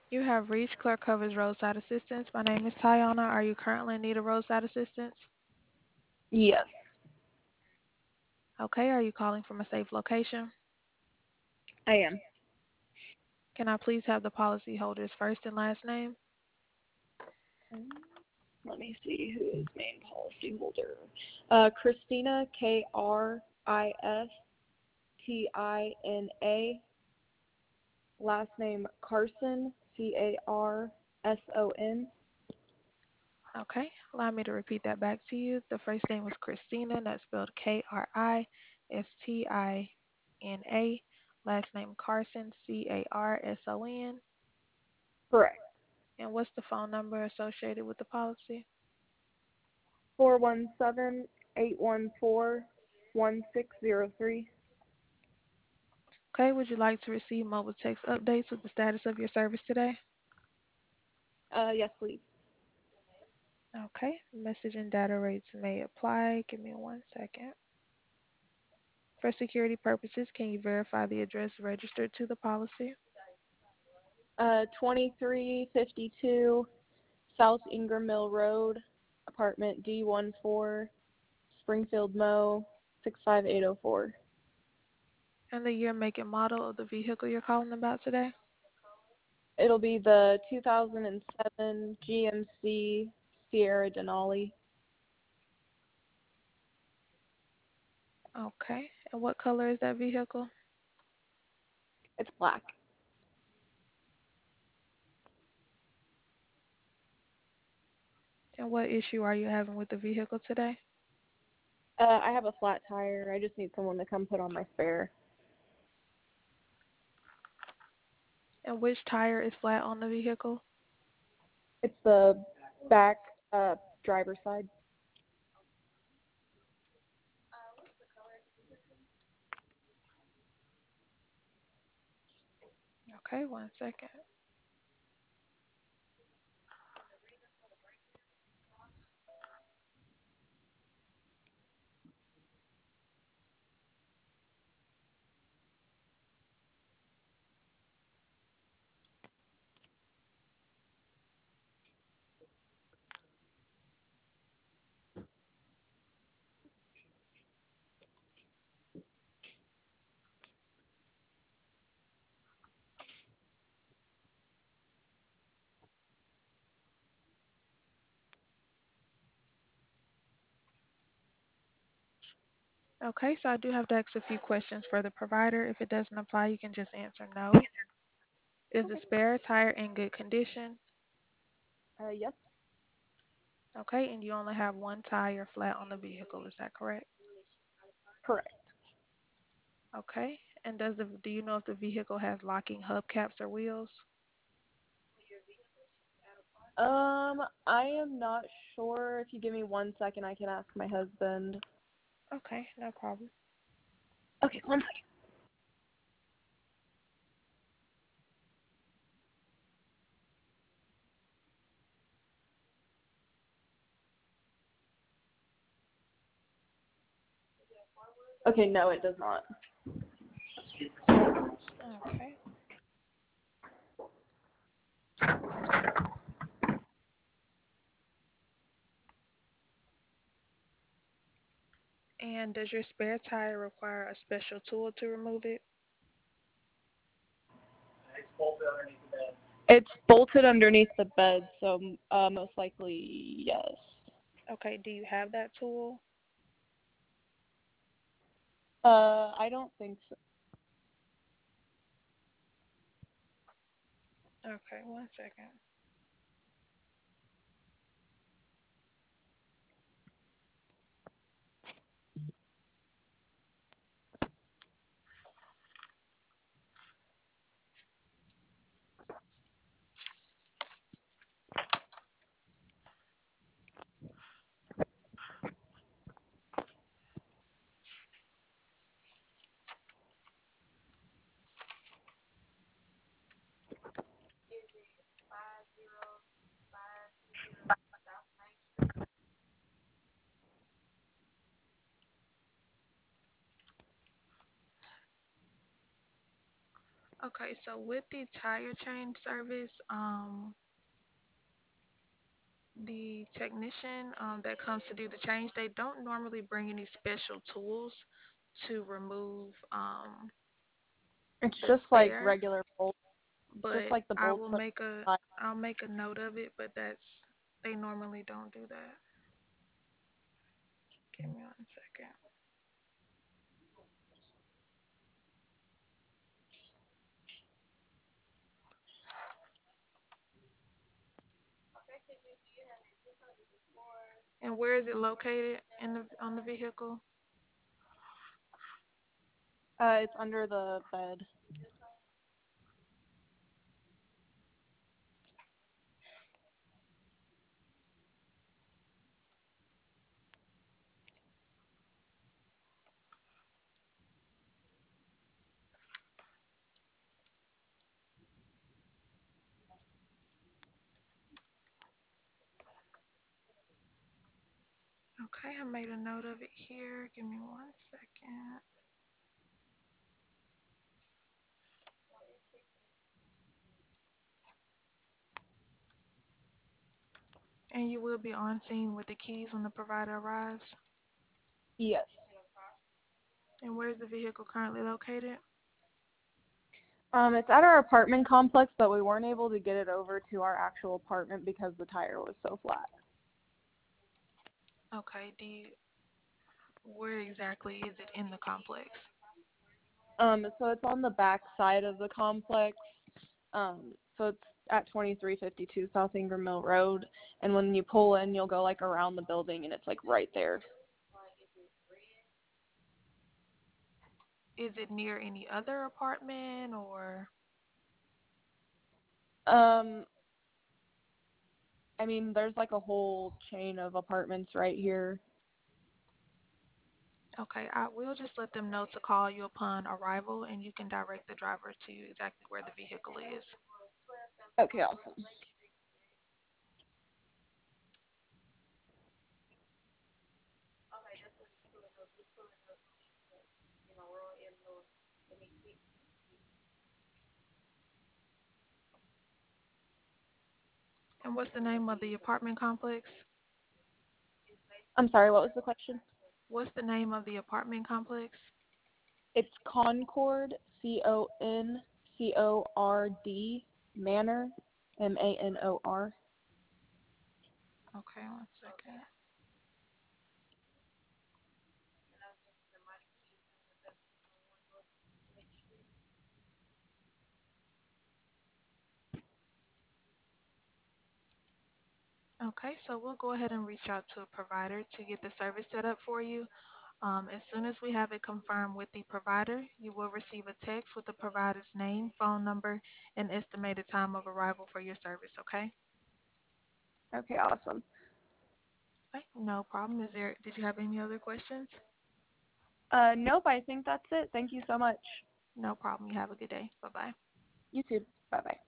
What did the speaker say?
You have reached Clerk Covers Roadside Assistance. My name is Tiana. Are you currently in need of roadside assistance? Yes, Okay, are you calling from a safe location? I am. Can I please have the policyholder's first and last name? Um, Let me see who is main policyholder. Christina, Kristina. Last name Carson, Carson. Okay, allow me to repeat that back to you. The first name was Christina, that's spelled Kristina. Last name Carson, Carson. Correct. And what's the phone number associated with the policy? 417-814-1603. Okay, would you like to receive mobile text updates with the status of your service today? Yes, please. Okay, message and data rates may apply. Give me 1 second. For security purposes, can you verify the address registered to the policy? 2352 South Ingram Mill Road, apartment D14, Springfield, Mo. 65804. And the year, make, and model of the vehicle you're calling about today? It'll be the 2007 GMC Sierra Denali. Okay, and what color is that vehicle? It's black. And what issue are you having with the vehicle today? I have a flat tire. I just need someone to come put on my spare. And which tire is flat on the vehicle? It's the back driver's side. Okay, 1 second. Okay, so I do have to ask a few questions for the provider. If it doesn't apply, you can just answer no. Is the Okay. spare tire in good condition? Yes, Okay, and you only have one tire flat on the vehicle, is that correct? correct. Okay, and do you know if the vehicle has locking hubcaps or wheels? I am not sure. If you give me 1 second, I can ask my husband. Okay, no problem. Okay, 1 second. Okay, no, it does not. Okay. And does your spare tire require a special tool to remove it? It's bolted underneath the bed, so most likely yes. Okay, do you have that tool? I don't think so. Okay, 1 second. Okay, so with the tire change service, the technician that comes to do the change, they don't normally bring any special tools to remove It's the just like spare, regular bolts. It's just but like the bolts from I'll make a note of it, but they normally don't do that. Give me 1 second. And where is it located in the on the vehicle? It's under the bed. Okay, I made a note of it here. Give me 1 second. And you will be on scene with the keys when the provider arrives. Yes. And where is the vehicle currently located? It's at our apartment complex, but we weren't able to get it over to our actual apartment because the tire was so flat. Okay, where exactly is it in the complex? So it's on the back side of the complex. So it's at 2352 South Ingram Mill Road, and when you pull in, you'll go like around the building, and it's like right there. Is it near any other apartment or? Um, I mean, there's like a whole chain of apartments right here. Okay, I will just let them know to call you upon arrival and you can direct the driver to exactly where the vehicle is. Okay, awesome. And what's the name of the apartment complex? I'm sorry, what was the question? What's the name of the apartment complex? It's Concord, Concord, Manor, Manor. Okay, 1 second. Okay, so we'll go ahead and reach out to a provider to get the service set up for you. As soon as we have it confirmed with the provider, you will receive a text with the provider's name, phone number, and estimated time of arrival for your service, okay? Okay, awesome. Okay, no problem. Did you have any other questions? Nope, I think that's it. Thank you so much. No problem. You have a good day. Bye bye. You too. Bye bye.